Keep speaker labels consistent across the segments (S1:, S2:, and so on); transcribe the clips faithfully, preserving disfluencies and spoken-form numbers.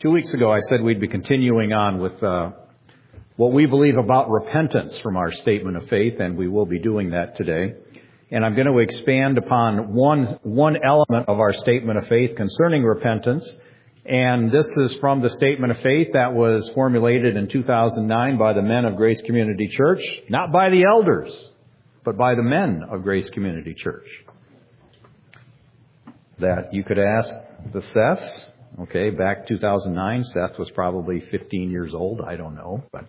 S1: Two weeks ago, I said we'd be continuing on with uh, what we believe about repentance from our statement of faith, and we will be doing that today. And I'm going to expand upon one one element of our statement of faith concerning repentance. And this is from the statement of faith that was formulated in two thousand nine by the men of Grace Community Church, not by the elders, but by the men of Grace Community Church. That you could ask the Seths. Okay, back two thousand nine, Seth was probably fifteen years old. I don't know, but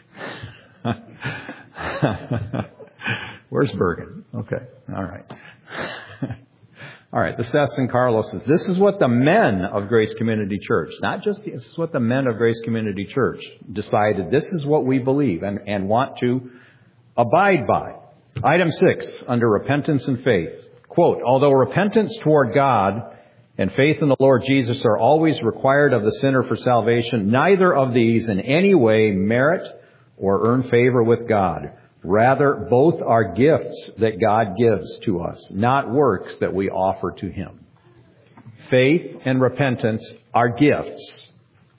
S1: where's Bergen? Okay, all right. All right, the Seths and Carloses. This is what the men of Grace Community Church, not just, this is what the men of Grace Community Church decided. This is what we believe and, and want to abide by. Item six, under repentance and faith. Quote, although repentance toward God and faith in the Lord Jesus are always required of the sinner for salvation, neither of these in any way merit or earn favor with God. Rather, both are gifts that God gives to us, not works that we offer to Him. Faith and repentance are gifts.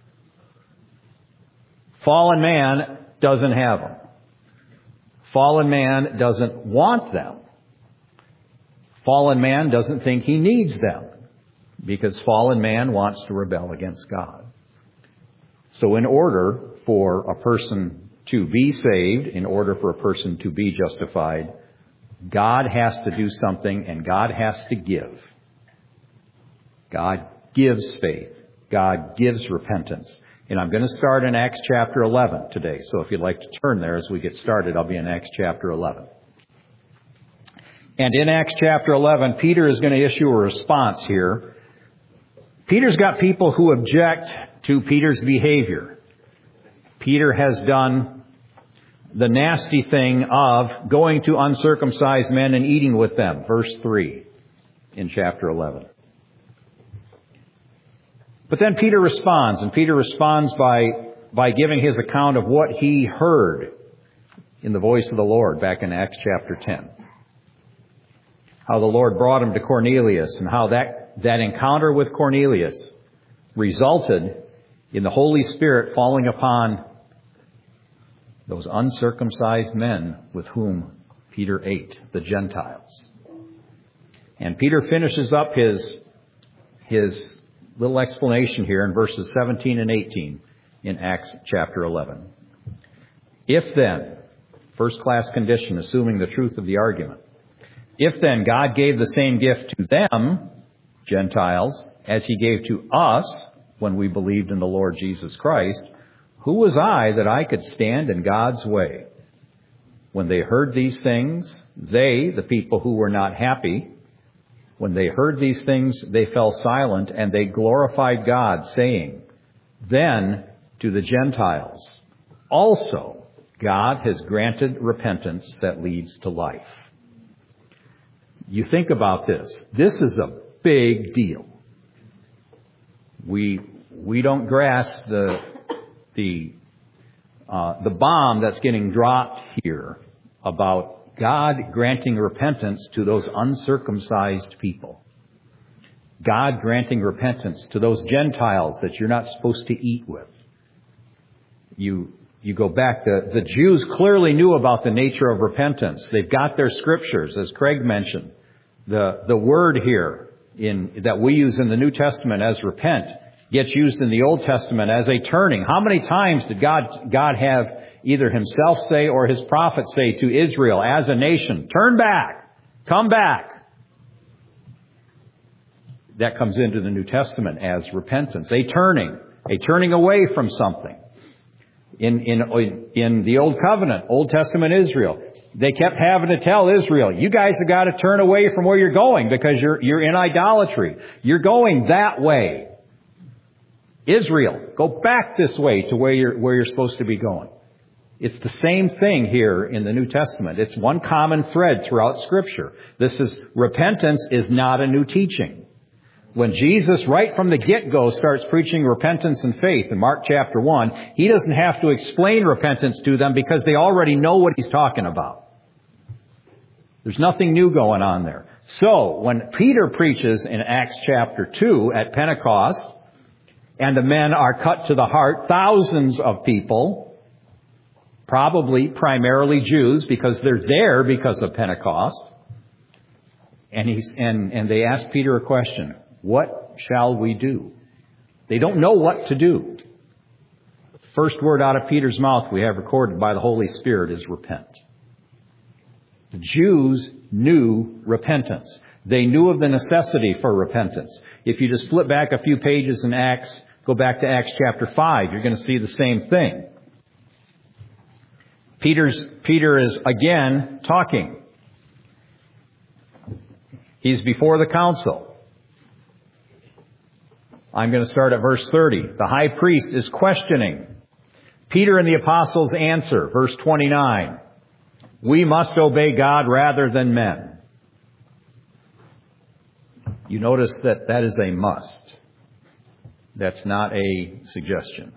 S1: Fallen man doesn't have them. Fallen man doesn't want them. Fallen man doesn't think he needs them, because fallen man wants to rebel against God. So in order for a person to be saved, in order for a person to be justified, God has to do something, and God has to give. God gives faith. God gives repentance. And I'm going to start in Acts chapter eleven today. So if you'd like to turn there as we get started, I'll be in Acts chapter eleven. And in Acts chapter eleven, Peter is going to issue a response here. Peter's got people who object to Peter's behavior. Peter has done the nasty thing of going to uncircumcised men and eating with them. Verse three in chapter eleven. But then Peter responds, and Peter responds by, by giving his account of what he heard in the voice of the Lord back in Acts chapter ten. How the Lord brought him to Cornelius, and how that, that encounter with Cornelius resulted in the Holy Spirit falling upon those uncircumcised men with whom Peter ate, the Gentiles. And Peter finishes up his, his little explanation here in verses seventeen and eighteen in Acts chapter eleven. If then, first class condition, assuming the truth of the argument, if then God gave the same gift to them, Gentiles, as He gave to us when we believed in the Lord Jesus Christ, who was I that I could stand in God's way? When they heard these things, they, the people who were not happy, when they heard these things, they fell silent, and they glorified God, saying, then to the Gentiles also God has granted repentance that leads to life. You think about this. This is a big deal. We we don't grasp the the uh, the bomb that's getting dropped here about God granting repentance to those uncircumcised people. God granting repentance to those Gentiles that you're not supposed to eat with. You you go back, the, the Jews clearly knew about the nature of repentance. They've got their scriptures, as Craig mentioned. The the word here in that we use in the New Testament as repent gets used in the Old Testament as a turning. How many times did God God have either Himself say or His prophet say to Israel as a nation, turn back, come back? That comes into the New Testament as repentance, a turning, a turning away from something. In in in the Old Covenant, Old Testament Israel, they kept having to tell Israel, you guys have got to turn away from where you're going because you're you're in idolatry. You're going that way. Israel, go back this way to where you're where you're supposed to be going. It's the same thing here in the New Testament. It's one common thread throughout Scripture. This is, repentance is not a new teaching. When Jesus, right from the get-go, starts preaching repentance and faith in Mark chapter one, He doesn't have to explain repentance to them because they already know what He's talking about. There's nothing new going on there. So, when Peter preaches in Acts chapter two at Pentecost, and the men are cut to the heart. Thousands of people, probably primarily Jews, because they're there because of Pentecost. And he's, and, and they ask Peter a question. What shall we do? They don't know what to do. The first word out of Peter's mouth we have recorded by the Holy Spirit is repent. The Jews knew repentance. They knew of the necessity for repentance. If you just flip back a few pages in Acts, go back to Acts chapter five, you're going to see the same thing. Peter's, Peter is again talking. He's before the council. I'm going to start at verse thirty. The high priest is questioning. Peter and the apostles answer, verse twenty-nine. We must obey God rather than men. You notice that that is a must. That's not a suggestion.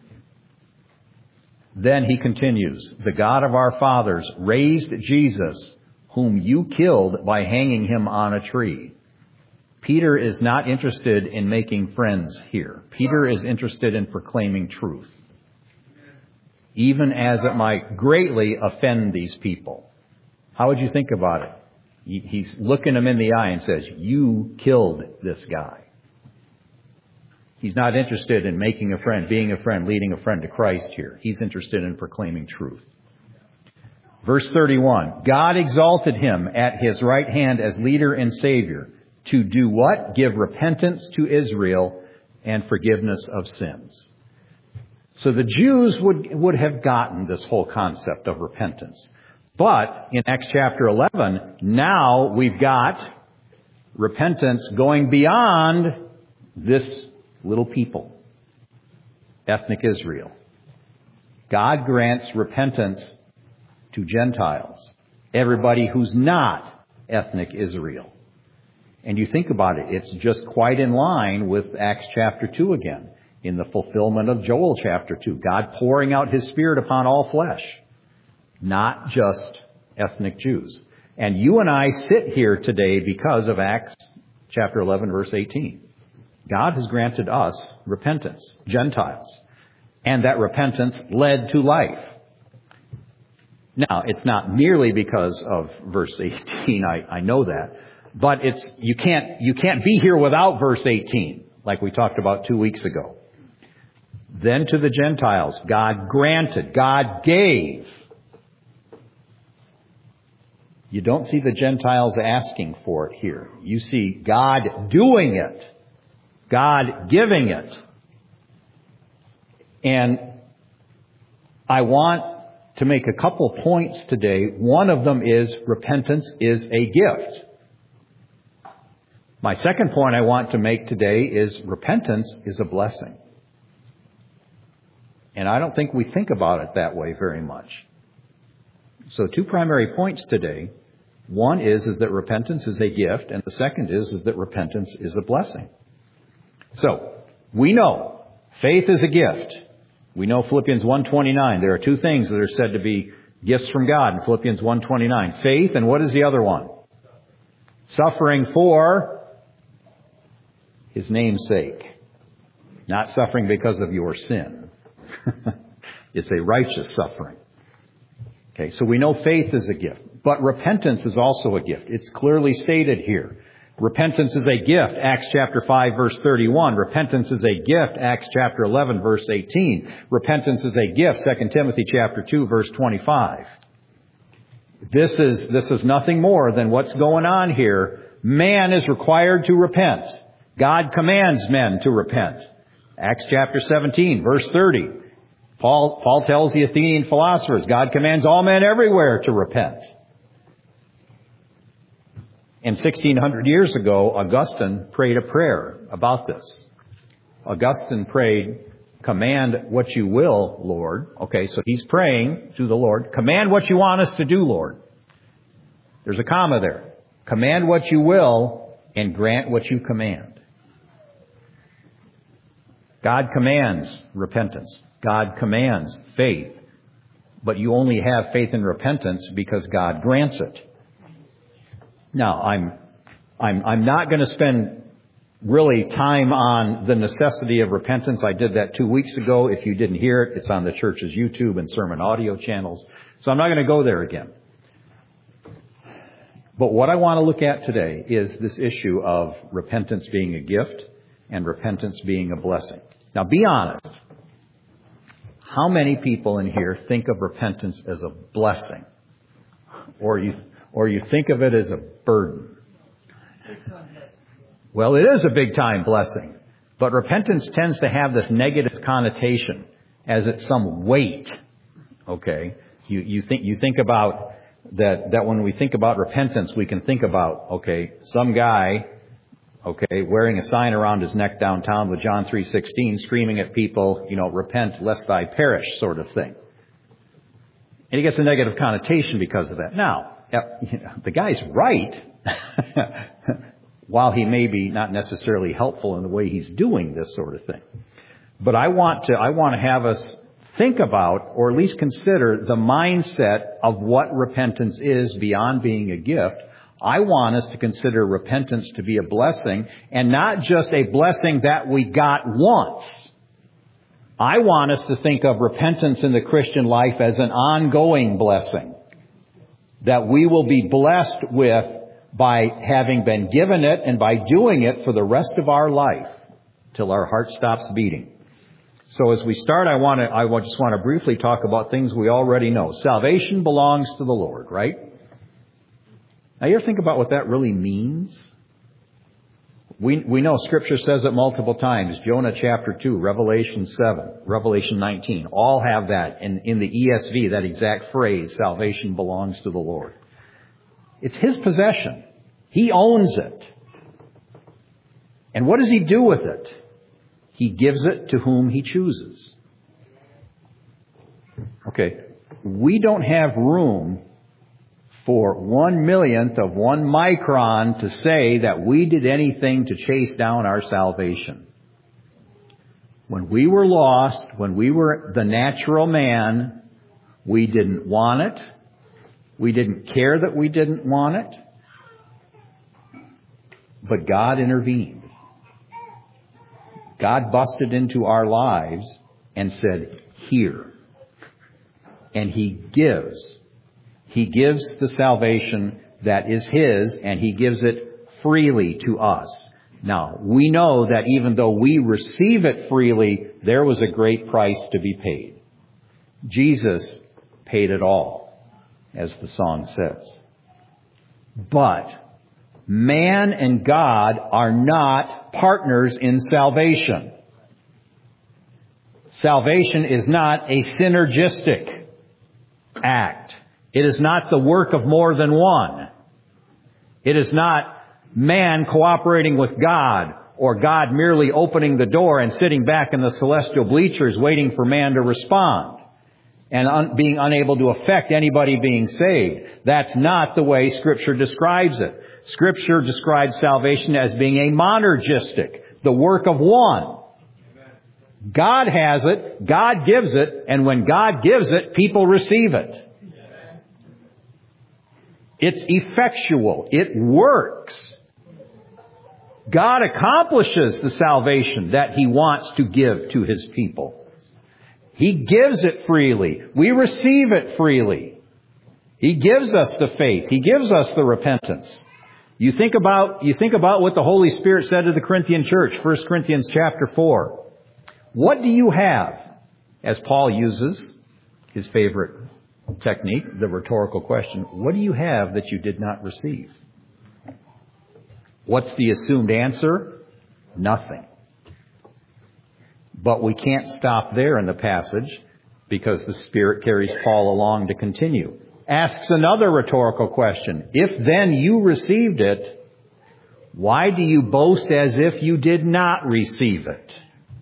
S1: Then he continues, the God of our fathers raised Jesus, whom you killed by hanging him on a tree. Peter is not interested in making friends here. Peter is interested in proclaiming truth, even as it might greatly offend these people. How would you think about it? He's looking them in the eye and says, you killed this guy. He's not interested in making a friend, being a friend, leading a friend to Christ here. He's interested in proclaiming truth. Verse thirty-one, God exalted him at his right hand as leader and Savior to do what? Give repentance to Israel and forgiveness of sins. So the Jews would, would have gotten this whole concept of repentance. But in Acts chapter eleven, now we've got repentance going beyond this little people, ethnic Israel. God grants repentance to Gentiles, everybody who's not ethnic Israel. And you think about it, it's just quite in line with Acts chapter two again, in the fulfillment of Joel chapter two, God pouring out his Spirit upon all flesh, not just ethnic Jews. And you and I sit here today because of Acts chapter eleven, verse eighteen. God has granted us repentance, Gentiles, and that repentance led to life. Now, it's not merely because of verse eighteen, I, I know that, but it's, you can't, you can't be here without verse eighteen, like we talked about two weeks ago. Then to the Gentiles, God granted, God gave. You don't see the Gentiles asking for it here. You see God doing it. God giving it. And I want to make a couple points today. One of them is repentance is a gift. My second point I want to make today is repentance is a blessing. And I don't think we think about it that way very much. So two primary points today. One is, is that repentance is a gift, and the second is, is that repentance is a blessing. So, we know faith is a gift. We know Philippians one twenty-nine. There are two things that are said to be gifts from God in Philippians one twenty-nine. Faith, and what is the other one? Suffering for His name's sake. Not suffering because of your sin. It's a righteous suffering. Okay, so we know faith is a gift. But repentance is also a gift. It's clearly stated here. Repentance is a gift, Acts chapter five, verse thirty-one. Repentance is a gift, Acts chapter eleven, verse eighteen. Repentance is a gift, Second Timothy chapter two, verse twenty-five. This is, this is nothing more than what's going on here. Man is required to repent. God commands men to repent. Acts chapter seventeen, verse thirty. Paul, Paul tells the Athenian philosophers, God commands all men everywhere to repent. And sixteen hundred years ago, Augustine prayed a prayer about this. Augustine prayed, command what you will, Lord. Okay, so he's praying to the Lord. Command what you want us to do, Lord. There's a comma there. Command what you will and grant what you command. God commands repentance. God commands faith. But you only have faith and repentance because God grants it. Now, I'm, I'm, I'm not going to spend really time on the necessity of repentance. I did that two weeks ago. If you didn't hear it, it's on the church's YouTube and sermon audio channels. So I'm not going to go there again. But what I want to look at today is this issue of repentance being a gift and repentance being a blessing. Now, be honest. How many people in here think of repentance as a blessing? Or you, or you think of it as a burden? Well, it is a big-time blessing. But repentance tends to have this negative connotation as it's some weight. Okay? You, you think, you think about that, that when we think about repentance, we can think about, okay, some guy, okay, wearing a sign around his neck downtown with John three sixteen, screaming at people, you know, repent lest thy perish, sort of thing. And he gets a negative connotation because of that. Now, you know, the guy's right, while he may be not necessarily helpful in the way he's doing this sort of thing. But I want to, I want to have us think about, or at least consider, the mindset of what repentance is beyond being a gift. I want us to consider repentance to be a blessing, and not just a blessing that we got once. I want us to think of repentance in the Christian life as an ongoing blessing that we will be blessed with by having been given it and by doing it for the rest of our life till our heart stops beating. So as we start, I want to, I just want to briefly talk about things we already know. Salvation belongs to the Lord, right? Now, you ever think about what that really means? We we know Scripture says it multiple times. Jonah chapter two, Revelation seven, Revelation nineteen. All have that. In, in the E S V, that exact phrase, salvation belongs to the Lord. It's His possession. He owns it. And what does He do with it? He gives it to whom He chooses. Okay, we don't have room for one millionth of one micron to say that we did anything to chase down our salvation. When we were lost, when we were the natural man, we didn't want it. We didn't care that we didn't want it. But God intervened. God busted into our lives and said, here. And He gives. He gives the salvation that is His, and He gives it freely to us. Now, we know that even though we receive it freely, there was a great price to be paid. Jesus paid it all, as the song says. But man and God are not partners in salvation. Salvation is not a synergistic act. It is not the work of more than one. It is not man cooperating with God, or God merely opening the door and sitting back in the celestial bleachers waiting for man to respond and un- being unable to affect anybody being saved. That's not the way Scripture describes it. Scripture describes salvation as being a monergistic, the work of one. God has it, God gives it, and when God gives it, people receive it. It's effectual. It works. God accomplishes the salvation that He wants to give to His people. He gives it freely. We receive it freely. He gives us the faith. He gives us the repentance. You think about, you think about what the Holy Spirit said to the Corinthian church, First Corinthians chapter four. What do you have? As Paul uses his favorite technique, the rhetorical question, what do you have that you did not receive? What's the assumed answer? Nothing. But we can't stop there in the passage because the Spirit carries Paul along to continue. Asks another rhetorical question. If then you received it, why do you boast as if you did not receive it?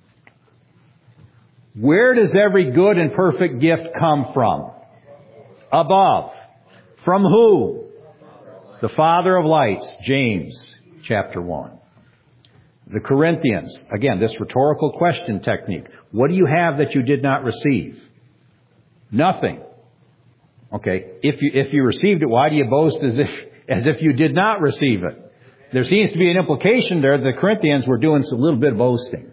S1: Where does every good and perfect gift come from? Above. From who? The Father of lights, James chapter one. The Corinthians, again, this rhetorical question technique. What do you have that you did not receive? Nothing. Okay, if you if you received it, why do you boast as if as if you did not receive it? there seems to be an implication there that the Corinthians were doing a little bit of boasting.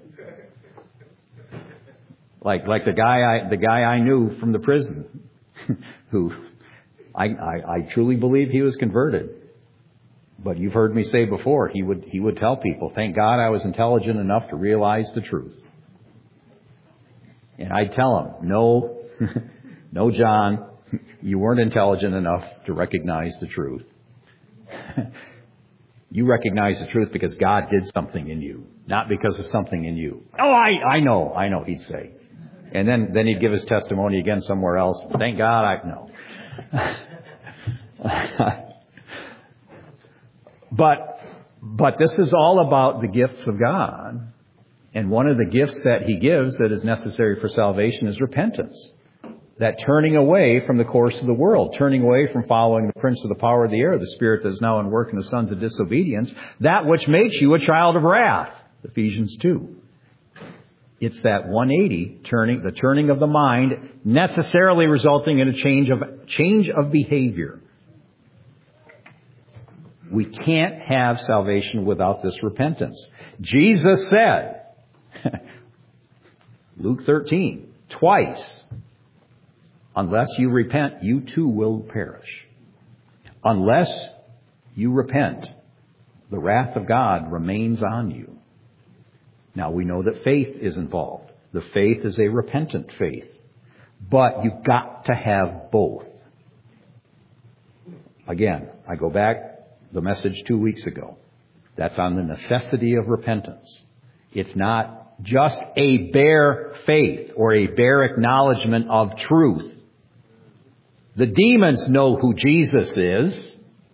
S1: Like, like the guy I, the guy I knew from the prison, who I, I, I truly believe he was converted. But you've heard me say before, he would, he would tell people, thank God I was intelligent enough to realize the truth. And I'd tell him, no, no, John, you weren't intelligent enough to recognize the truth. You recognize the truth because God did something in you, not because of something in you. Oh, I, I know, I know, he'd say. And then, then he'd give his testimony again somewhere else. Thank God I know. but, but this is all about the gifts of God. And one of the gifts that he gives that is necessary for salvation is repentance. That turning away from the course of the world, turning away from following the prince of the power of the air, the spirit that is now in work in the sons of disobedience, that which makes you a child of wrath. Ephesians two. It's that one eighty turning, the turning of the mind, necessarily resulting in a change of, change of behavior. We can't have salvation without this repentance. Jesus said, Luke thirteen, twice, unless you repent, you too will perish. Unless you repent, the wrath of God remains on you. Now we know that faith is involved. The faith is a repentant faith. But you've got to have both. Again, I go back the message two weeks ago. That's on the necessity of repentance. It's not just a bare faith or a bare acknowledgement of truth. The demons know who Jesus is.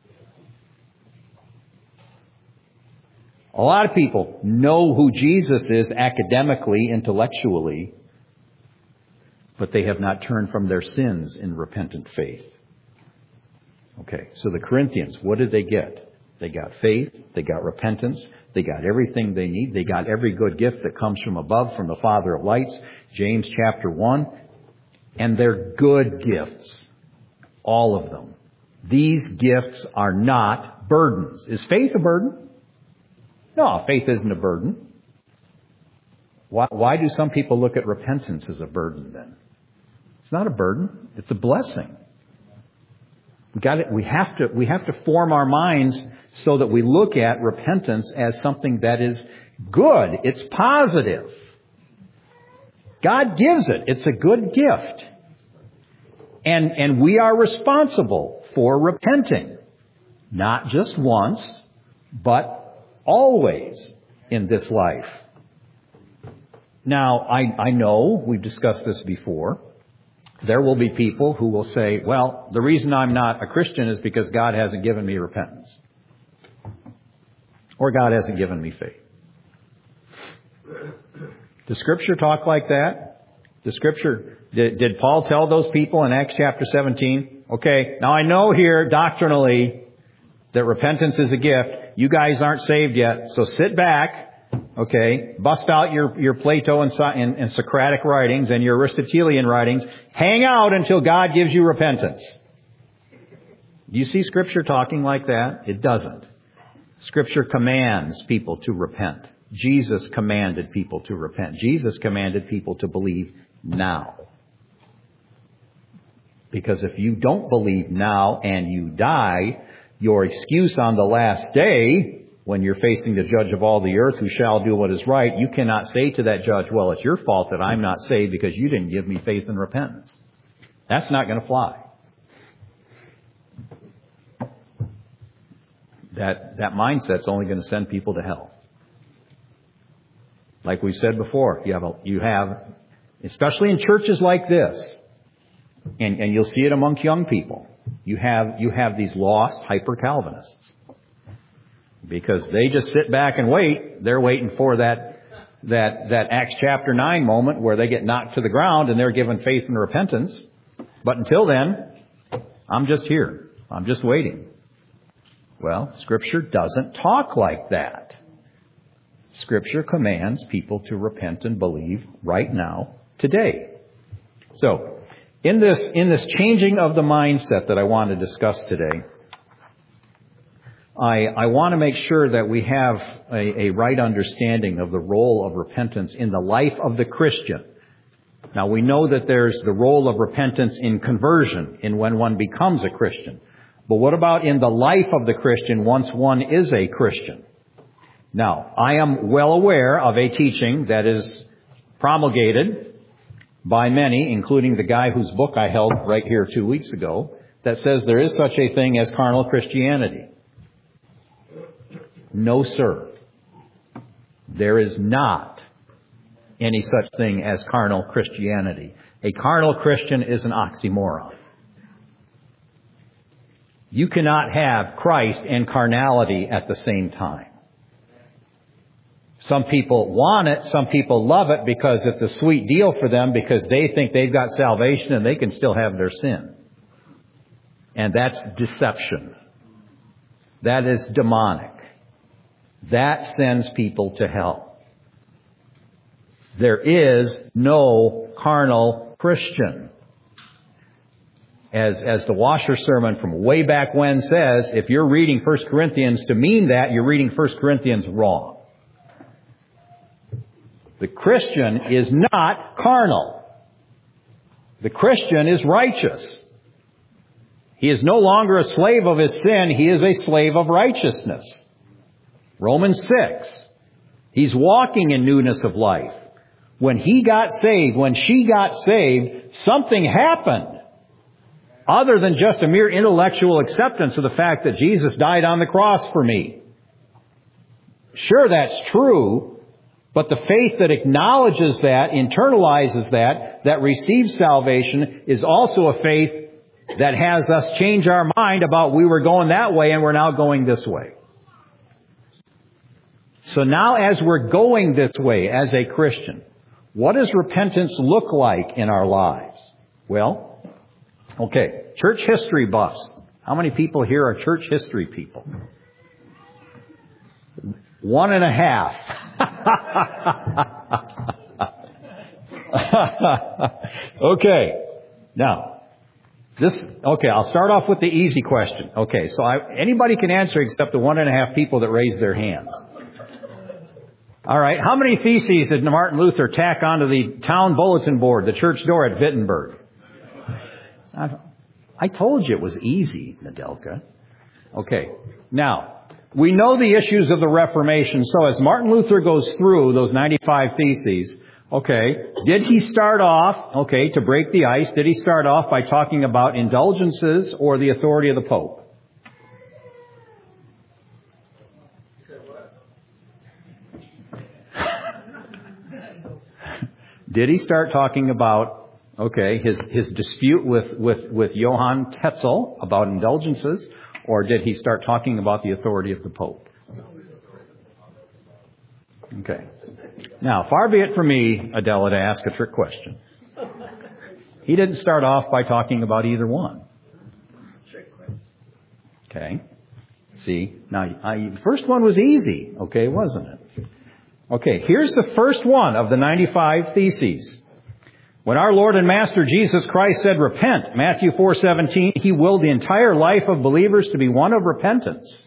S1: A lot of people know who Jesus is academically, intellectually, but they have not turned from their sins in repentant faith. Okay, so the Corinthians, what did they get? They got faith, they got repentance, they got everything they need, they got every good gift that comes from above, from the Father of lights, James chapter one, and they're good gifts. All of them. These gifts are not burdens. Is faith a burden? No, faith isn't a burden. Why, why do some people look at repentance as a burden then? It's not a burden. It's a blessing. We got it. We have to, we have to form our minds so that we look at repentance as something that is good. It's positive. God gives it. It's a good gift. And, and we are responsible for repenting. Not just once, but always in this life. Now, I, I know, we've discussed this before, there will be people who will say, well, the reason I'm not a Christian is because God hasn't given me repentance. Or God hasn't given me faith. Does Scripture talk like that? Does Scripture, did, did Paul tell those people in Acts chapter seventeen, okay, now I know here doctrinally that repentance is a gift. You guys aren't saved yet, so sit back, okay, bust out your, your Plato and, and, and Socratic writings and your Aristotelian writings. Hang out until God gives you repentance. Do you see Scripture talking like that? It doesn't. Scripture commands people to repent. Jesus commanded people to repent. Jesus commanded people to believe now. Because if you don't believe now and you die, your excuse on the last day, when you're facing the judge of all the earth who shall do what is right, you cannot say to that judge, well, it's your fault that I'm not saved because you didn't give me faith and repentance. That's not going to fly. That, that mindset's only going to send people to hell. Like we've said before, you have, a, you have, especially in churches like this, and, and you'll see it amongst young people, you have, you have these lost hyper-Calvinists. Because they just sit back and wait. They're waiting for that, that, that Acts chapter nine moment where they get knocked to the ground and they're given faith and repentance. But until then, I'm just here. I'm just waiting. Well, Scripture doesn't talk like that. Scripture commands people to repent and believe right now, today. So, in this, in this changing of the mindset that I want to discuss today, I, I want to make sure that we have a, a right understanding of the role of repentance in the life of the Christian. Now, we know that there's the role of repentance in conversion, in when one becomes a Christian. But what about in the life of the Christian once one is a Christian? Now, I am well aware of a teaching that is promulgated by many, including the guy whose book I held right here two weeks ago, that says there is such a thing as carnal Christianity. No, sir. There is not any such thing as carnal Christianity. A carnal Christian is an oxymoron. You cannot have Christ and carnality at the same time. Some people want it, some people love it because it's a sweet deal for them because they think they've got salvation and they can still have their sin. And that's deception. That is demonic. That sends people to hell. There is no carnal Christian. As, as the Washer sermon from way back when says, if you're reading First Corinthians to mean that, you're reading First Corinthians wrong. The Christian is not carnal. The Christian is righteous. He is no longer a slave of his sin. He is a slave of righteousness. Romans six. He's walking in newness of life. When he got saved, when she got saved, something happened. Other than just a mere intellectual acceptance of the fact that Jesus died on the cross for me. Sure, that's true. But the faith that acknowledges that, internalizes that, that receives salvation is also a faith that has us change our mind about we were going that way and we're now going this way. So now as we're going this way as a Christian, what does repentance look like in our lives? Well, okay, church history buffs. How many people here are church history people? One and a half. Okay. Now, this, okay, I'll start off with the easy question. Okay, so I, anybody can answer except the one and a half people that raised their hand. All right, how many theses did Martin Luther tack onto the town bulletin board, the church door at Wittenberg? I, I told you it was easy, Nadelka. Okay, now, we know the issues of the Reformation. So as Martin Luther goes through those ninety-five theses, okay, did he start off, okay, to break the ice, did he start off by talking about indulgences or the authority of the Pope? Did he start talking about, okay, his, his dispute with, with, with Johann Tetzel about indulgences? Or did he start talking about the authority of the Pope? Okay. Now, far be it from me, Adela, to ask a trick question. He didn't start off by talking about either one. Okay. See, now, I, the first one was easy, okay, wasn't it? Okay, here's the first one of the ninety-five theses. When our Lord and Master Jesus Christ said, repent, Matthew four seventeen, He willed the entire life of believers to be one of repentance.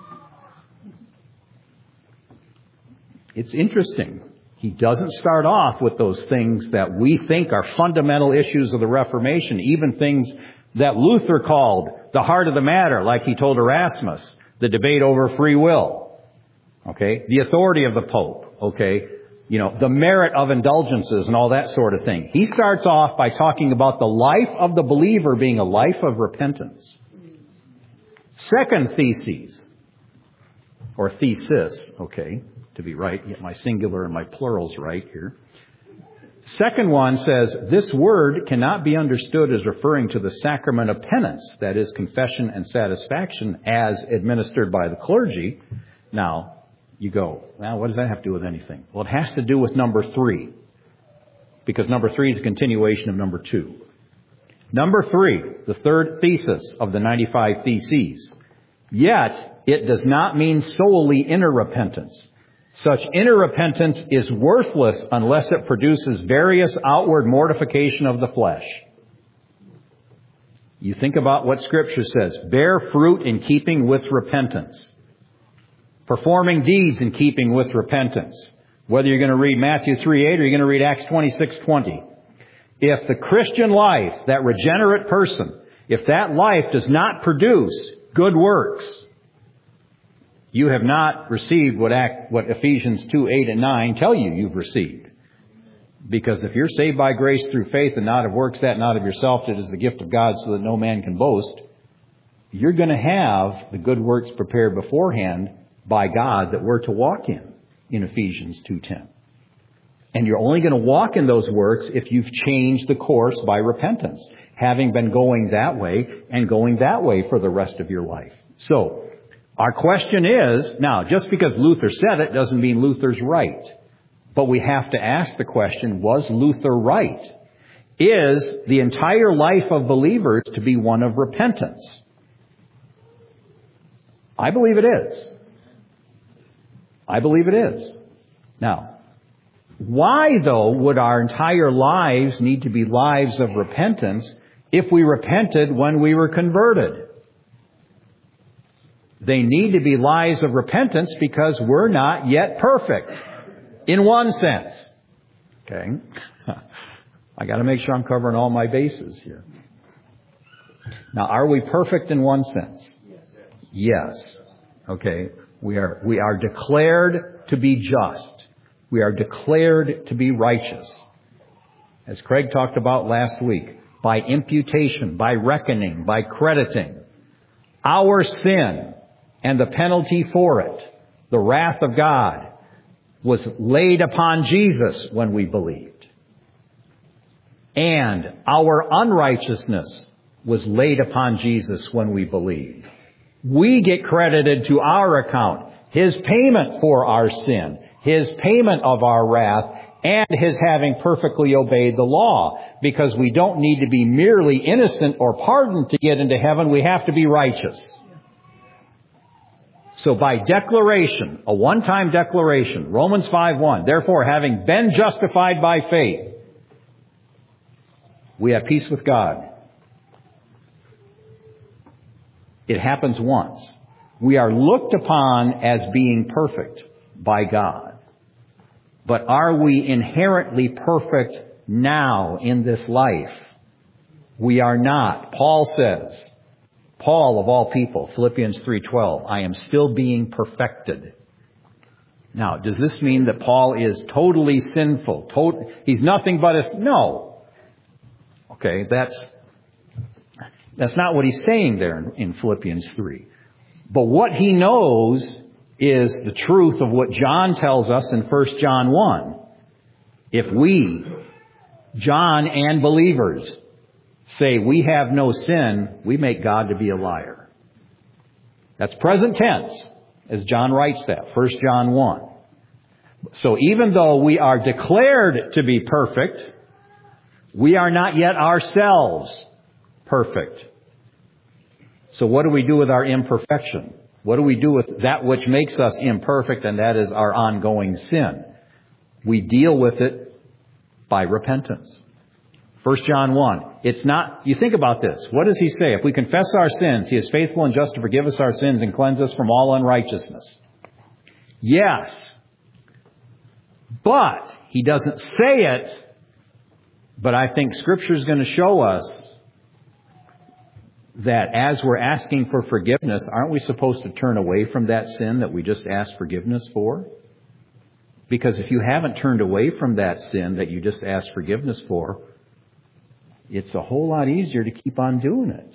S1: It's interesting. He doesn't start off with those things that we think are fundamental issues of the Reformation, even things that Luther called the heart of the matter, like he told Erasmus, the debate over free will. Okay, the authority of the Pope. Okay, you know, the merit of indulgences and all that sort of thing. He starts off by talking about the life of the believer being a life of repentance. Second thesis, or thesis, okay, to be right, get my singular and my plurals right here. Second one says, this word cannot be understood as referring to the sacrament of penance, that is confession and satisfaction as administered by the clergy. Now, you go, well, what does that have to do with anything? Well, it has to do with number three, because number three is a continuation of number two. Number three, the third thesis of the ninety-five theses. Yet, it does not mean solely inner repentance. Such inner repentance is worthless unless it produces various outward mortification of the flesh. You think about what Scripture says. Bear fruit in keeping with repentance. Performing deeds in keeping with repentance. Whether you're going to read Matthew three eight or you're going to read Acts twenty-six twenty. If the Christian life, that regenerate person, if that life does not produce good works, you have not received what, Act, what Ephesians two eight and nine tell you you've received. Because if you're saved by grace through faith and not of works, that not of yourself, it is the gift of God so that no man can boast, you're going to have the good works prepared beforehand by God that we're to walk in, in Ephesians two ten. And you're only going to walk in those works if you've changed the course by repentance, having been going that way and going that way for the rest of your life. So, our question is, now, just because Luther said it doesn't mean Luther's right. But we have to ask the question, was Luther right? Is the entire life of believers to be one of repentance? I believe it is. I believe it is. Now, why, though, would our entire lives need to be lives of repentance if we repented when we were converted? They need to be lives of repentance because we're not yet perfect. In one sense. Okay? I got to make sure I'm covering all my bases here. Now, are we perfect in one sense? Yes. Okay. We are, we are declared to be just. We are declared to be righteous. As Craig talked about last week, by imputation, by reckoning, by crediting. Our sin and the penalty for it, the wrath of God, was laid upon Jesus when we believed. And our unrighteousness was laid upon Jesus when we believed. We get credited to our account His payment for our sin, His payment of our wrath, and His having perfectly obeyed the law. Because we don't need to be merely innocent or pardoned to get into heaven. We have to be righteous. So by declaration, a one-time declaration, Romans five one, therefore, having been justified by faith, we have peace with God. It happens once. We are looked upon as being perfect by God. But are we inherently perfect now in this life? We are not. Paul says, Paul, of all people, Philippians three twelve, I am still being perfected. Now, does this mean that Paul is totally sinful? Tot- he's nothing but a... No. Okay, that's, that's not what he's saying there in, in Philippians three. But what he knows is the truth of what John tells us in First John one. If we, John and believers, say we have no sin, we make God to be a liar. That's present tense, as John writes that, First John one. So even though we are declared to be perfect, we are not yet ourselves perfect. So what do we do with our imperfection? What do we do with that which makes us imperfect, and that is our ongoing sin? We deal with it by repentance. First John one. It's not, you think about this. What does he say? If we confess our sins, He is faithful and just to forgive us our sins and cleanse us from all unrighteousness. Yes. But He doesn't say it, but I think Scripture is going to show us that as we're asking for forgiveness, aren't we supposed to turn away from that sin that we just asked forgiveness for? Because if you haven't turned away from that sin that you just asked forgiveness for, it's a whole lot easier to keep on doing it.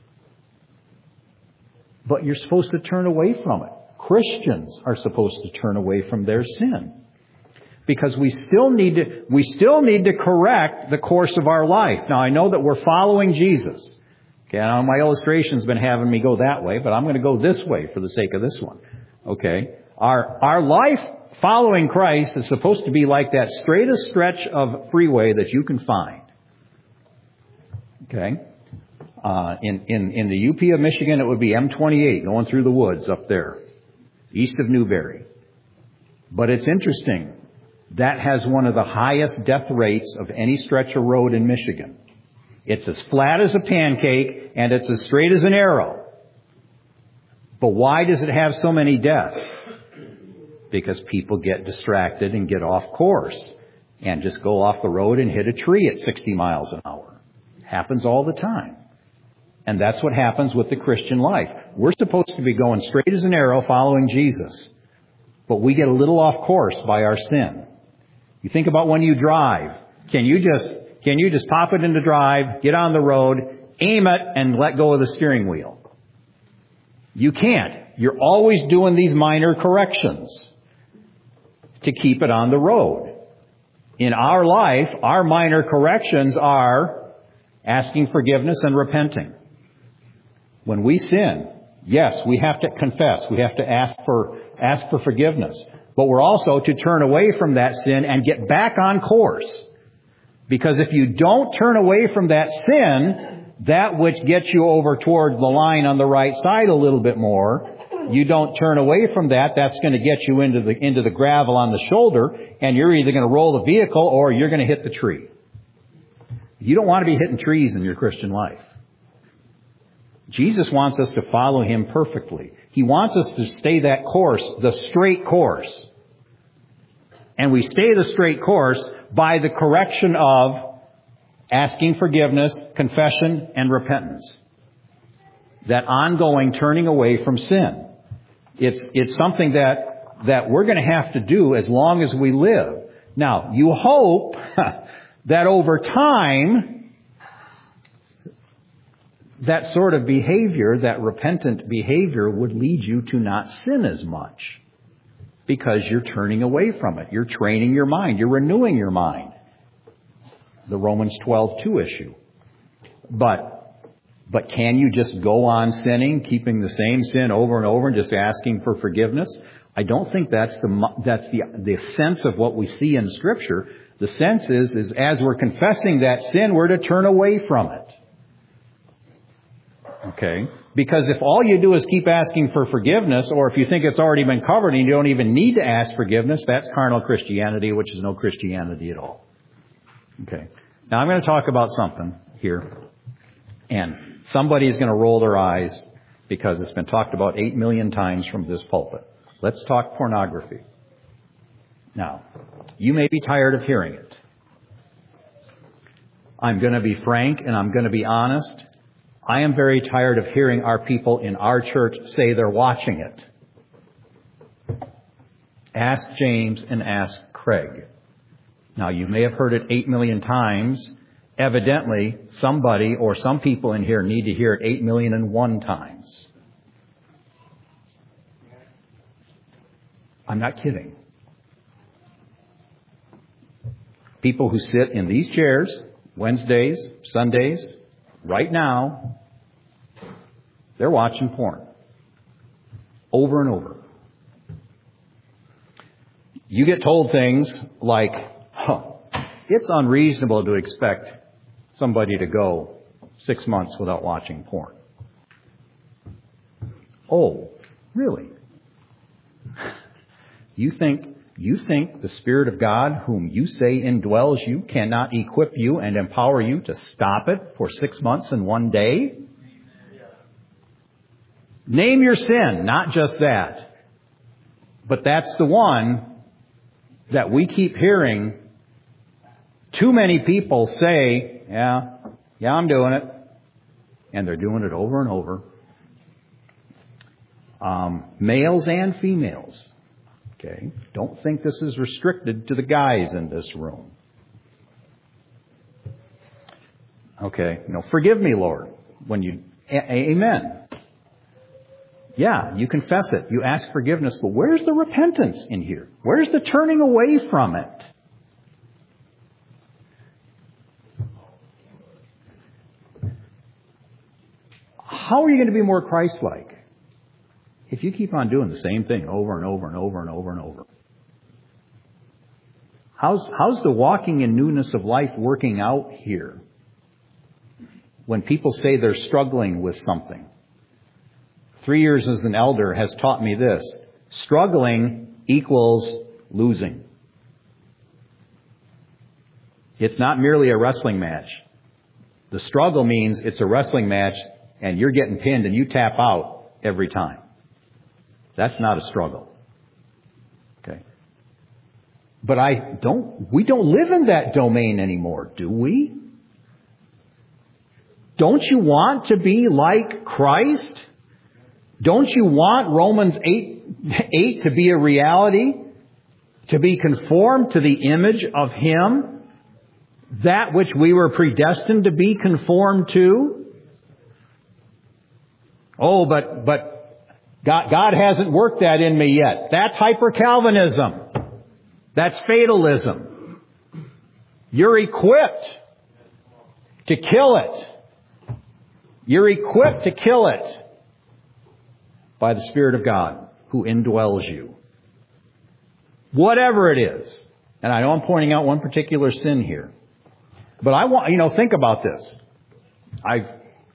S1: But you're supposed to turn away from it. Christians are supposed to turn away from their sin. Because we still need to, we still need to correct the course of our life. Now, I know that we're following Jesus. Okay, now my illustration's been having me go that way, but I'm going to go this way for the sake of this one. Okay? Our, our life following Christ is supposed to be like that straightest stretch of freeway that you can find. Okay? Uh, in, in, in the U P of Michigan, it would be M twenty-eight going through the woods up there, east of Newberry. But it's interesting. That has one of the highest death rates of any stretch of road in Michigan. It's as flat as a pancake, and it's as straight as an arrow. But why does it have so many deaths? Because people get distracted and get off course and just go off the road and hit a tree at sixty miles an hour. Happens all the time. And that's what happens with the Christian life. We're supposed to be going straight as an arrow following Jesus. But we get a little off course by our sin. You think about when you drive. Can you just, can you just pop it into drive, get on the road, aim it, and let go of the steering wheel? You can't. You're always doing these minor corrections to keep it on the road. In our life, our minor corrections are asking forgiveness and repenting. When we sin, yes, we have to confess. We have to ask for, ask for forgiveness. But we're also to turn away from that sin and get back on course. Because if you don't turn away from that sin, that which gets you over toward the line on the right side a little bit more, you don't turn away from that, that's going to get you into the, into the gravel on the shoulder, and you're either going to roll the vehicle or you're going to hit the tree. You don't want to be hitting trees in your Christian life. Jesus wants us to follow Him perfectly. He wants us to stay that course, the straight course. And we stay the straight course by the correction of asking forgiveness, confession, and repentance. That ongoing turning away from sin. It's, it's something that, that we're going to have to do as long as we live. Now, you hope that over time, that sort of behavior, that repentant behavior, would lead you to not sin as much. Because you're turning away from it. You're training your mind. You're renewing your mind. The Romans twelve two issue. But, but can you just go on sinning, keeping the same sin over and over and just asking for forgiveness? I don't think that's the, that's the, the sense of what we see in Scripture. The sense is, is as we're confessing that sin, we're to turn away from it. Okay? Because if all you do is keep asking for forgiveness, or if you think it's already been covered and you don't even need to ask forgiveness, that's carnal Christianity, which is no Christianity at all. Okay. Now I'm going to talk about something here. And somebody's going to roll their eyes because it's been talked about eight million times from this pulpit. Let's talk pornography. Now, you may be tired of hearing it. I'm going to be frank and I'm going to be honest. I am very tired of hearing our people in our church say they're watching it. Ask James and ask Craig. Now, you may have heard it eight million times. Evidently, somebody or some people in here need to hear it eight million and one times. I'm not kidding. People who sit in these chairs, Wednesdays, Sundays, right now, they're watching porn. Over and over. You get told things like, huh, it's unreasonable to expect somebody to go six months without watching porn. Oh, really? You think You think the Spirit of God, whom you say indwells you, cannot equip you and empower you to stop it for six months and one day? Name your sin, not just that. But that's the one that we keep hearing too many people say, yeah, yeah, I'm doing it. And they're doing it over and over. Um, males and females. Okay. Don't think this is restricted to the guys in this room. Okay. You know, forgive me, Lord, when you, a- amen. Yeah, you confess it. You ask forgiveness, but where's the repentance in here? Where's the turning away from it? How are you going to be more Christ-like if you keep on doing the same thing over and over and over and over and over? How's, how's the walking in newness of life working out here when people say they're struggling with something? Three years as an elder has taught me this. Struggling equals losing. It's not merely a wrestling match. The struggle means it's a wrestling match and you're getting pinned and you tap out every time. That's not a struggle. Okay. But I don't, we don't live in that domain anymore, do we? Don't you want to be like Christ? Don't you want Romans eight, eight to be a reality? To be conformed to the image of Him? That which we were predestined to be conformed to? Oh, but, but God, God hasn't worked that in me yet. That's hyper-Calvinism. That's fatalism. You're equipped to kill it. You're equipped to kill it by the Spirit of God who indwells you. Whatever it is. And I know I'm pointing out one particular sin here. But I want, you know, think about this. I,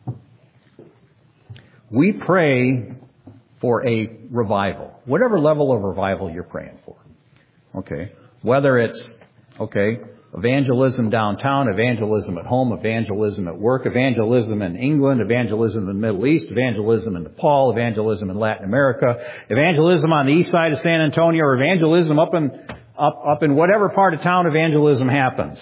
S1: we pray for a revival. Whatever level of revival you're praying for. Okay. Whether it's, okay, evangelism downtown, evangelism at home, evangelism at work, evangelism in England, evangelism in the Middle East, evangelism in Nepal, evangelism in Latin America, evangelism on the east side of San Antonio, or evangelism up in, up, up in whatever part of town evangelism happens.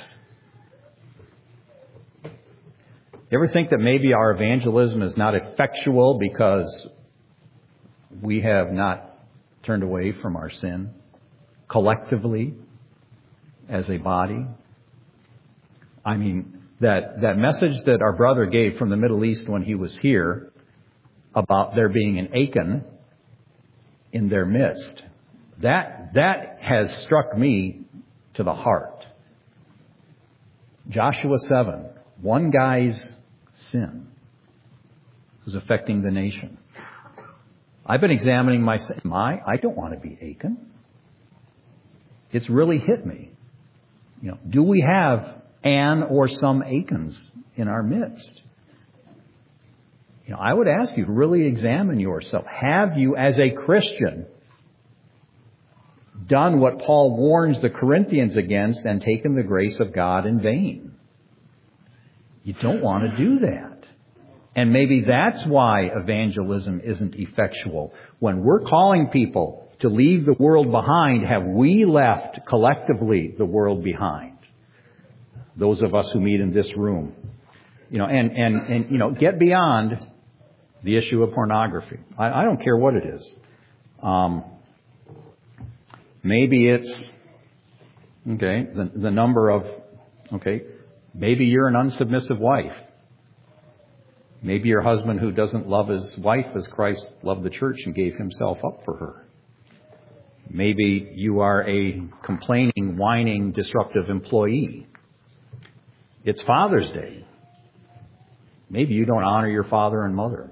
S1: You ever think that maybe our evangelism is not effectual because we have not turned away from our sin collectively as a body? I mean, that, that message that our brother gave from the Middle East when he was here about there being an Achan in their midst, that, that has struck me to the heart. Joshua seven, one guy's sin was affecting the nation. I've been examining my sin. My, I don't want to be Achan. It's really hit me. You know, do we have an or some Achans in our midst? You know, I would ask you to really examine yourself. Have you, as a Christian, done what Paul warns the Corinthians against and taken the grace of God in vain? You don't want to do that. And maybe that's why evangelism isn't effectual. When we're calling people to leave the world behind, have we left collectively the world behind? Those of us who meet in this room. You know, and, and, and you know, get beyond the issue of pornography. I, I don't care what it is. Um, maybe it's, okay, the, the number of, okay, maybe you're an unsubmissive wife. Maybe your husband who doesn't love his wife as Christ loved the church and gave himself up for her. Maybe you are a complaining, whining, disruptive employee. It's Father's Day. Maybe you don't honor your father and mother.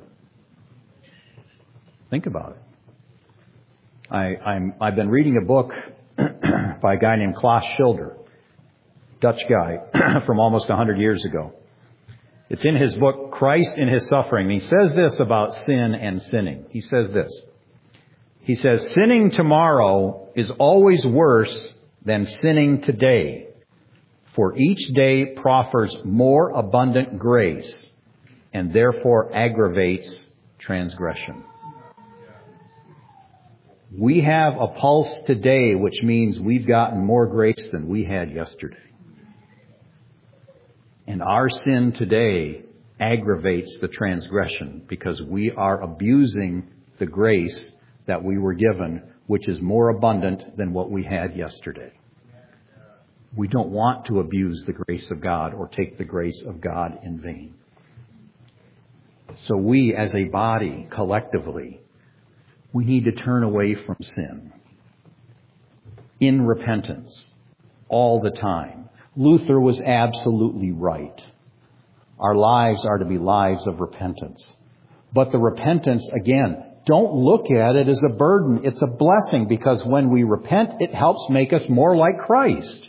S1: Think about it. I, I'm, I've been reading a book by a guy named Klaus Schilder, Dutch guy from almost one hundred years ago. It's in his book, Christ in His Suffering. He says this about sin and sinning. He says this. He says, sinning tomorrow is always worse than sinning today, for each day proffers more abundant grace and therefore aggravates transgression. We have a pulse today, which means we've gotten more grace than we had yesterday. And our sin today aggravates the transgression because we are abusing the grace that we were given, which is more abundant than what we had yesterday. We don't want to abuse the grace of God or take the grace of God in vain. So we, as a body, collectively, we need to turn away from sin in repentance all the time. Luther was absolutely right. Our lives are to be lives of repentance. But the repentance, again, don't look at it as a burden. It's a blessing because when we repent, it helps make us more like Christ.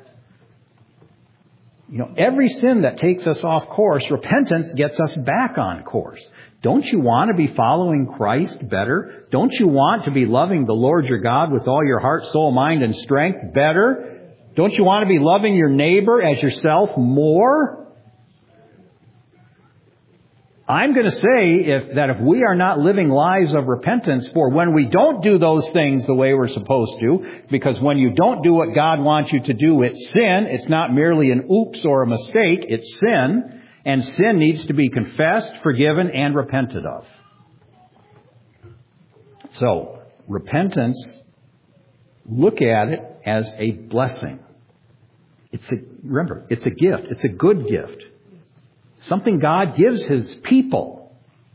S1: You know, every sin that takes us off course, repentance gets us back on course. Don't you want to be following Christ better? Don't you want to be loving the Lord your God with all your heart, soul, mind, and strength better? Don't you want to be loving your neighbor as yourself more? I'm going to say if, that if we are not living lives of repentance for when we don't do those things the way we're supposed to, because when you don't do what God wants you to do, it's sin. It's not merely an oops or a mistake. It's sin. And sin needs to be confessed, forgiven, and repented of. So, repentance, look at it as a blessing. It's a, remember, it's a gift. It's a good gift. Something God gives His people.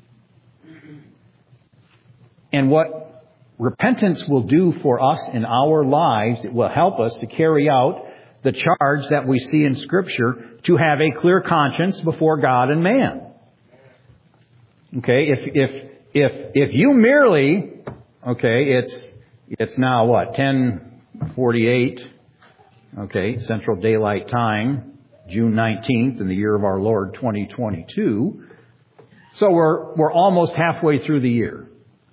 S1: And what repentance will do for us in our lives, it will help us to carry out the charge that we see in Scripture to have a clear conscience before God and man. Okay, if if if if you merely, okay, it's it's now what, ten forty-eight, okay, Central Daylight Time, June nineteenth in the year of our Lord twenty twenty-two. So we're we're almost halfway through the year.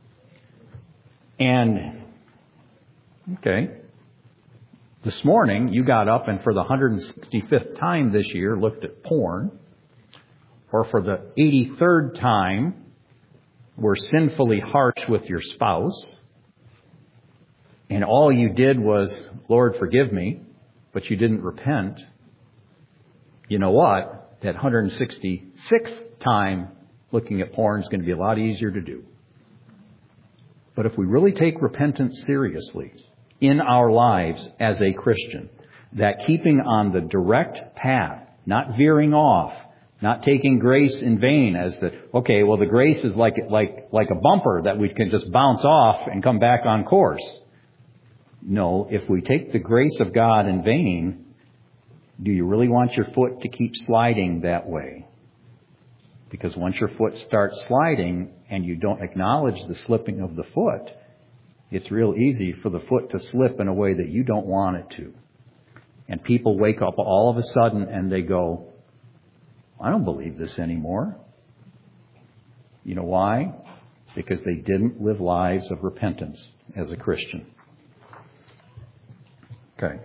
S1: And okay, this morning you got up and for the one hundred sixty-fifth time this year looked at porn, or for the eighty-third time were sinfully harsh with your spouse, and all you did was, Lord, forgive me, but you didn't repent. You know what? That one hundred sixty-sixth time looking at porn is going to be a lot easier to do. But if we really take repentance seriously in our lives as a Christian, that keeping on the direct path, not veering off, not taking grace in vain as the, okay, well the grace is like like like a bumper that we can just bounce off and come back on course. No, if we take the grace of God in vain, do you really want your foot to keep sliding that way? Because once your foot starts sliding and you don't acknowledge the slipping of the foot, it's real easy for the foot to slip in a way that you don't want it to. And people wake up all of a sudden and they go, I don't believe this anymore. You know why? Because they didn't live lives of repentance as a Christian. Okay.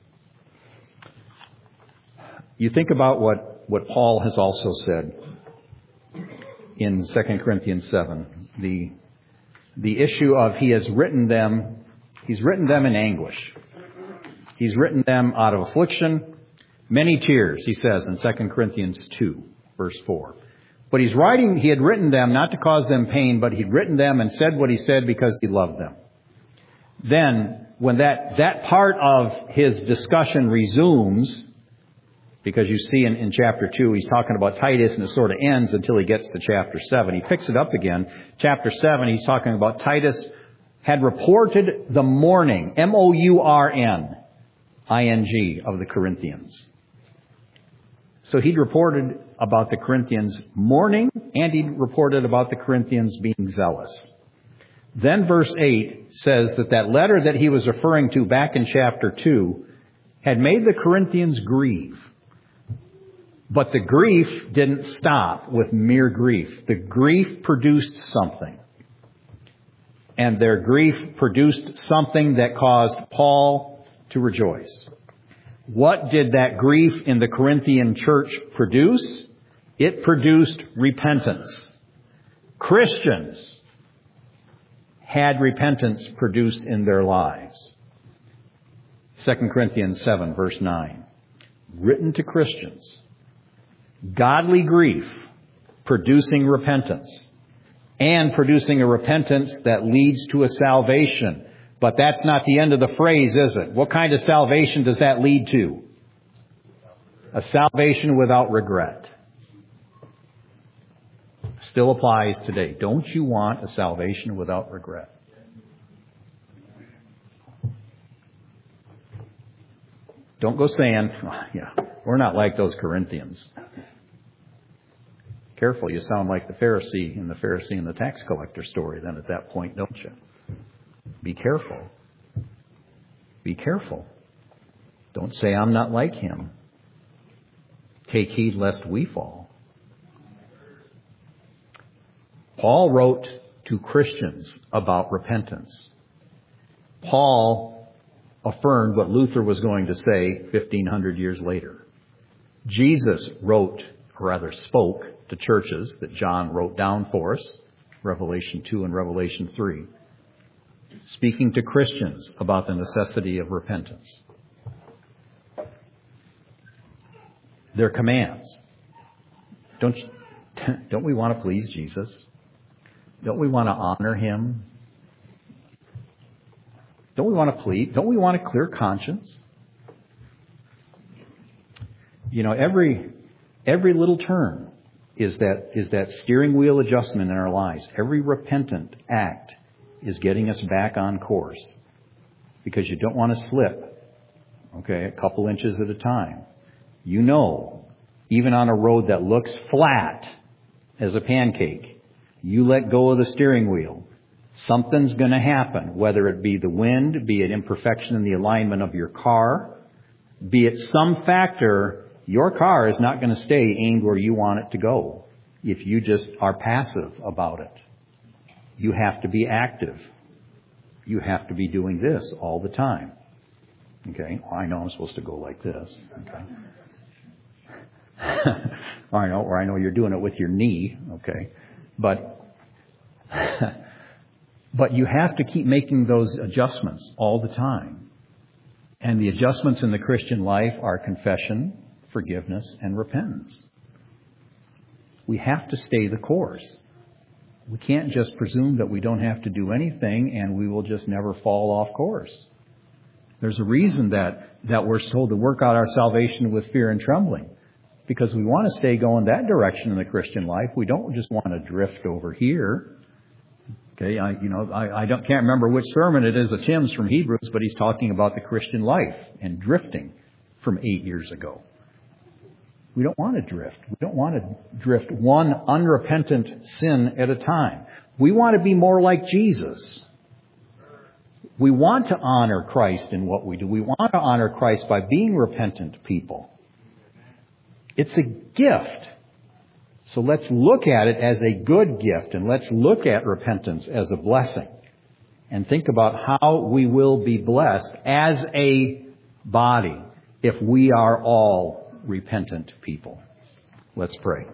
S1: You think about what, what Paul has also said in Second Corinthians seven. The, the issue of he has written them, he's written them in anguish. He's written them out of affliction, many tears, he says in Second Corinthians two, verse four. But he's writing, he had written them not to cause them pain, but he'd written them and said what he said because he loved them. Then, when that, that part of his discussion resumes, because you see in, in chapter two, he's talking about Titus and it sort of ends until he gets to chapter seven. He picks it up again. Chapter seven, he's talking about Titus had reported the mourning, M O U R N I N G, of the Corinthians. So he'd reported about the Corinthians mourning, and he'd reported about the Corinthians being zealous. Then verse eight says that that letter that he was referring to back in chapter two had made the Corinthians grieve. But the grief didn't stop with mere grief. The grief produced something. And their grief produced something that caused Paul to rejoice. What did that grief in the Corinthian church produce? It produced repentance. Christians had repentance produced in their lives. Second Corinthians seven, verse nine. Written to Christians. Godly grief producing repentance. And producing a repentance that leads to a salvation. But that's not the end of the phrase, is it? What kind of salvation does that lead to? A salvation without regret. Still applies today. Don't you want a salvation without regret? Don't go saying, oh, yeah, we're not like those Corinthians. Careful, you sound like the Pharisee in the Pharisee and the tax collector story then at that point, don't you? Be careful. Be careful. Don't say, I'm not like him. Take heed lest we fall. Paul wrote to Christians about repentance. Paul affirmed what Luther was going to say fifteen hundred years later. Jesus wrote or rather spoke to churches that John wrote down for us, Revelation two and Revelation three, speaking to Christians about the necessity of repentance. They're commands. Don't, you, don't we want to please Jesus? Don't we want to honor Him? Don't we want to plead? Don't we want a clear conscience? You know, every every little turn is that is that steering wheel adjustment in our lives. Every repentant act is getting us back on course, because you don't want to slip, okay, a couple inches at a time. You know, even on a road that looks flat as a pancake, you let go of the steering wheel, something's going to happen, whether it be the wind, be it imperfection in the alignment of your car, be it some factor. Your car is not going to stay aimed where you want it to go if you just are passive about it. You have to be active. You have to be doing this all the time. Okay? Well, I know I'm supposed to go like this. Okay? or I know, or I know you're doing it with your knee. Okay? But, but you have to keep making those adjustments all the time. And the adjustments in the Christian life are confession, forgiveness, and repentance. We have to stay the course. We can't just presume that we don't have to do anything and we will just never fall off course. There's a reason that, that we're told to work out our salvation with fear and trembling, because we want to stay going that direction in the Christian life. We don't just want to drift over here. Okay, I, you know, I, I don't, can't remember which sermon it is of Tim's from Hebrews, but he's talking about the Christian life and drifting from eight years ago. We don't want to drift. We don't want to drift one unrepentant sin at a time. We want to be more like Jesus. We want to honor Christ in what we do. We want to honor Christ by being repentant people. It's a gift. So let's look at it as a good gift, and let's look at repentance as a blessing, and think about how we will be blessed as a body if we are all repentant people. Let's pray.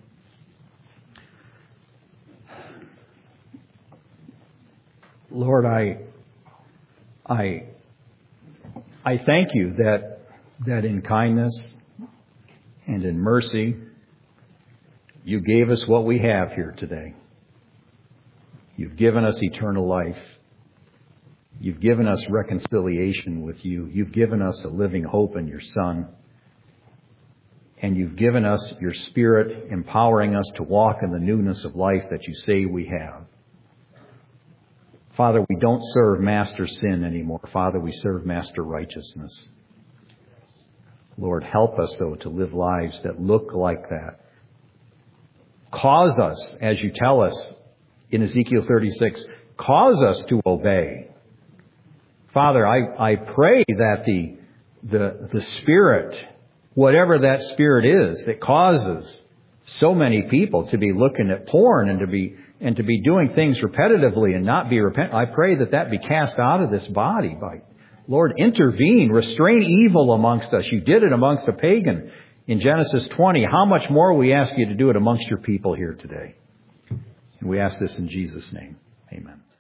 S1: Lord, I, I, I thank you that, that in kindness and in mercy, you gave us what we have here today. You've given us eternal life. You've given us reconciliation with you. You've given us a living hope in your Son. And you've given us your Spirit, empowering us to walk in the newness of life that you say we have. Father, we don't serve master sin anymore. Father, we serve master righteousness. Lord, help us, though, to live lives that look like that. Cause us, as you tell us in Ezekiel thirty-six, cause us to obey. Father, I, I pray that the, the, the Spirit, whatever that spirit is that causes so many people to be looking at porn and to be and to be doing things repetitively and not be repentant, I pray that that be cast out of this body. By Lord, intervene, restrain evil amongst us. You did it amongst a pagan in Genesis twenty. How much more we ask you to do it amongst your people here today? And we ask this in Jesus' name. Amen.